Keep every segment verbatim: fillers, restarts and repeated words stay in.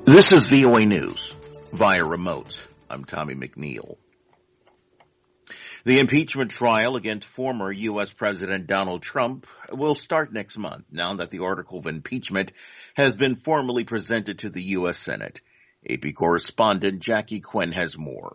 This is V O A News via remote. I'm Tommy McNeil. The impeachment trial against former U S. President Donald Trump will start next month now that the article of impeachment has been formally presented to the U S. Senate. A P correspondent Jackie Quinn has more.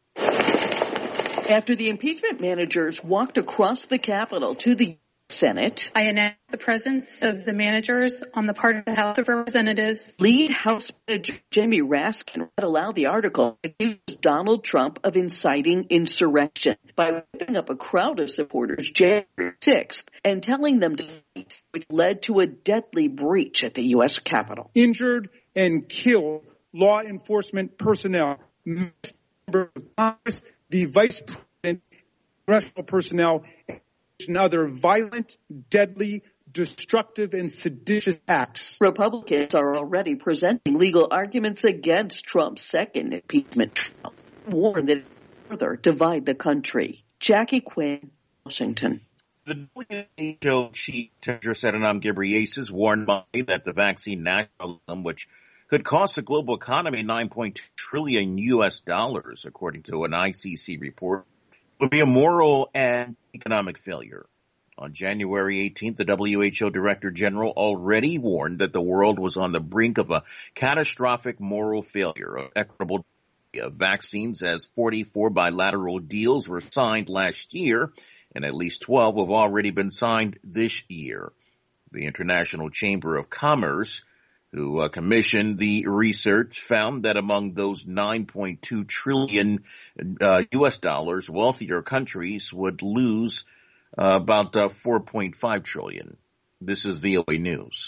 After the impeachment managers walked across the Capitol to the Senate, I announced the presence of the managers on the part of the House of Representatives. Lead House Manager Jamie Raskin read aloud the article accused Donald Trump of inciting insurrection by whipping up a crowd of supporters January sixth and telling them to fight, which led to a deadly breach at the U S. Capitol. Injured and killed law enforcement personnel, members of Congress, the Vice President, congressional personnel, and other violent, deadly, destructive, and seditious acts. Republicans are already presenting legal arguments against Trump's second impeachment trial, warn that it will further divide the country. Jackie Quinn, Washington. The W H O chief Tedros Adhanom Ghebreyesus warned Monday that the vaccine nationalism, which could cost the global economy nine point two trillion U S dollars, according to an I C C report, would be a moral and economic failure. On January eighteenth, the W H O Director General already warned that the world was on the brink of a catastrophic moral failure of equitable vaccines, as forty-four bilateral deals were signed last year, and at least twelve have already been signed this year. The International Chamber of Commerce, who uh, commissioned the research, found that among those nine point two trillion uh, U S dollars, wealthier countries would lose uh, about uh, four point five trillion. This is V O A News.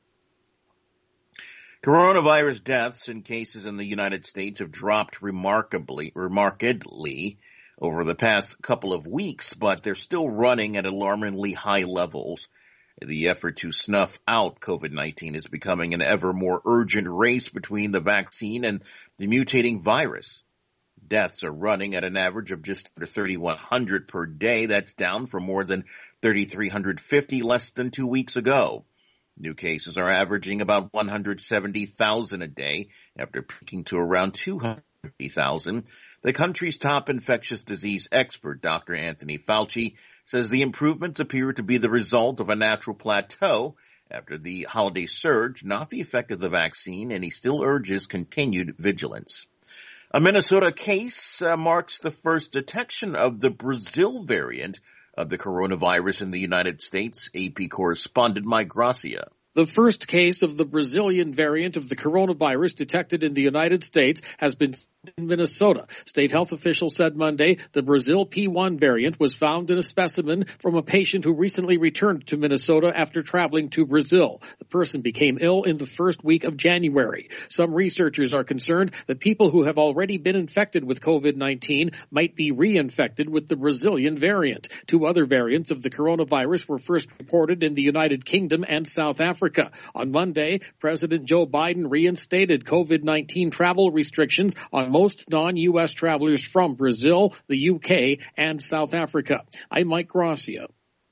Coronavirus deaths and cases in the United States have dropped remarkably, remarkably over the past couple of weeks, but they're still running at alarmingly high levels. The effort to snuff out COVID nineteen is becoming an ever more urgent race between the vaccine and the mutating virus. Deaths are running at an average of just under thirty-one hundred per day. That's down from more than three thousand three hundred fifty less than two weeks ago. New cases are averaging about one hundred seventy thousand a day after peaking to around two hundred fifty thousand. The country's top infectious disease expert, Doctor Anthony Fauci, says the improvements appear to be the result of a natural plateau after the holiday surge, not the effect of the vaccine, and he still urges continued vigilance. A Minnesota case uh, marks the first detection of the Brazil variant of the coronavirus in the United States. A P correspondent Mike Gracia. The first case of the Brazilian variant of the coronavirus detected in the United States has been in Minnesota. State health officials said Monday the Brazil P one variant was found in a specimen from a patient who recently returned to Minnesota after traveling to Brazil. The person became ill in the first week of January. Some researchers are concerned that people who have already been infected with COVID nineteen might be reinfected with the Brazilian variant. Two other variants of the coronavirus were first reported in the United Kingdom and South Africa. On Monday, President Joe Biden reinstated COVID nineteen travel restrictions on most non-U S travelers from Brazil, the U K, and South Africa. I'm Mike Gracia.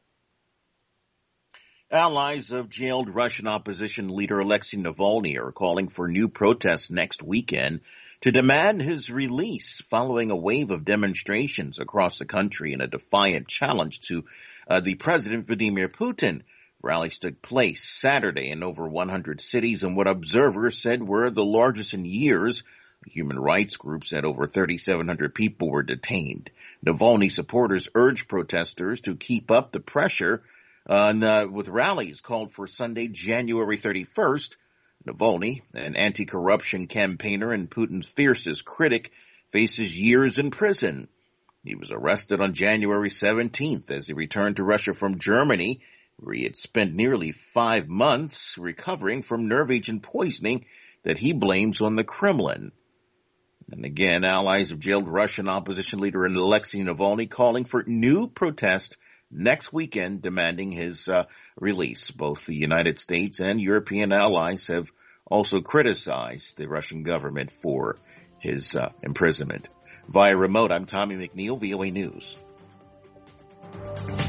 Allies of jailed Russian opposition leader Alexei Navalny are calling for new protests next weekend to demand his release following a wave of demonstrations across the country in a defiant challenge to uh, the President Vladimir Putin. Rallies took place Saturday in over one hundred cities in what observers said were the largest in years. Human rights groups said over three thousand seven hundred people were detained. Navalny supporters urged protesters to keep up the pressure and, uh, with rallies called for Sunday, January thirty-first. Navalny, an anti-corruption campaigner and Putin's fiercest critic, faces years in prison. He was arrested on January seventeenth as he returned to Russia from Germany, where he had spent nearly five months recovering from nerve agent poisoning that he blames on the Kremlin. And again, allies of jailed Russian opposition leader Alexei Navalny calling for new protest next weekend demanding his uh, release. Both the United States and European allies have also criticized the Russian government for his uh, imprisonment. Via remote, I'm Tommy McNeil, V O A News.